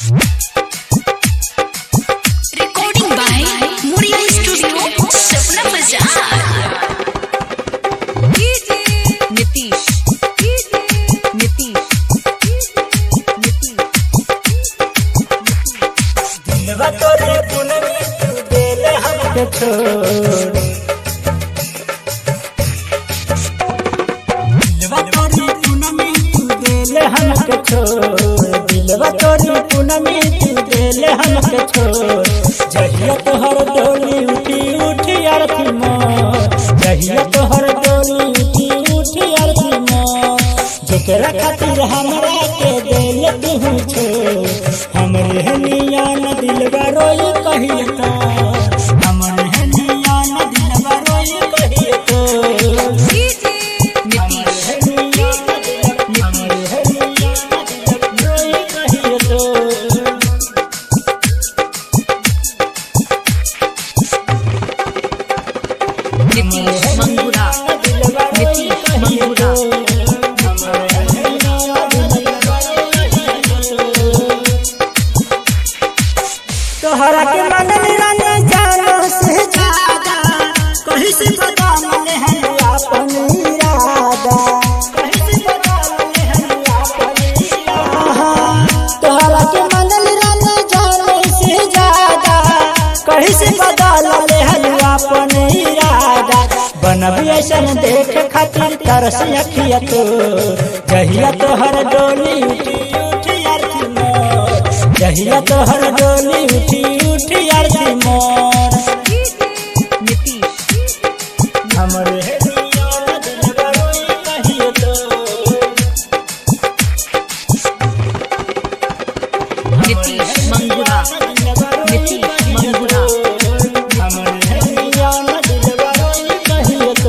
Recording by Moria Studio, Sapna Bazaar. Nitish. दिलवा तोरे पुनमी तू देले हमके छोड़। दिलवा तोरे पुनमी तू देले हमके छोड़। दिलवा तोरे पुनमी तू देले हमके छोड़। जहिया तोहर डोली उठी उठी आरती मोर। जहिया तोहर डोली उठी उठी आरती मोर। जेकरा खातिर हमरा के देले तू छोड़। हमरे हनियान दिलवा रोई कहिए तो। हमरे हनियान दिलवा रोई कहिए तो। Nitish Mangura. Nitish Mangura. तोहरा के मन निराने जानो से ज्यादा। कहीं से बदल है अपन इरादा। कहीं से बदल है अपन इरादा। तोहरा के मन निराने जानो से ज्यादा। कहीं से बदल है अपन इरादा। बनबी ऐसन देख खातिर तरस अखिया तो। जहिया तोहर डोली उठी उठी आरती मोर। जहिया तोहर डोली उठी उठी आरती मोर। Nitish. हमरे हनियान दिलवा रोई कहिए तो। Nitish Mangura. Nitish Mangura. हमरे हनियान दिलवा रोई कहिए तो।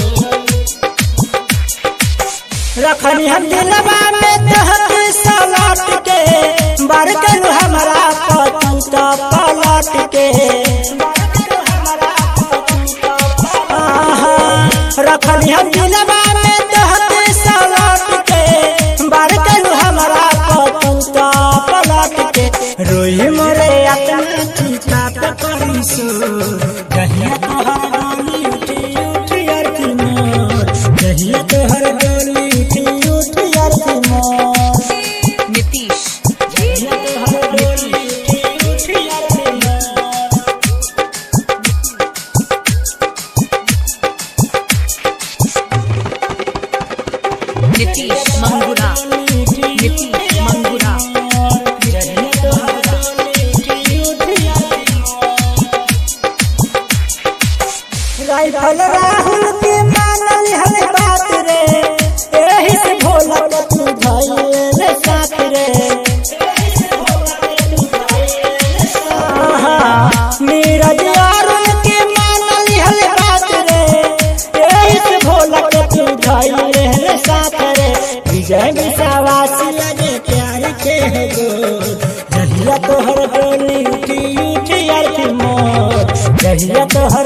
रखनी हम दिलवा में तोहके सलाट के। बार करू हमरा पतंग पलट के। रखनी हम दिलवा में तोहके सलाट के। बार करू हमरा पतंग पलट के। रोई मोरे अपना चिता पे करी सो। जहिया तोहर डोली उठी उठी आरती मोर। जहिया तोहर डोली उठी उठी आरती मोर। Nitish. जहिया तोहर डोली उठी उठी आरती मोर। Nitish Mangura. Nitish Mangura. जहिया तोहर डोली उठी उठी आरती मोर। राइफल राहुल के मानल हर बात रे। एही से भोला के तू धइले साथ रे। नीरज अरुण के मानल हर बात रे। एही से भोला के तू धइले साथ रे। विजय विश्वासी लगे प्यार के गो। जहिया तोहर डोली उठी उठी आरती मोर। जहिया तोहर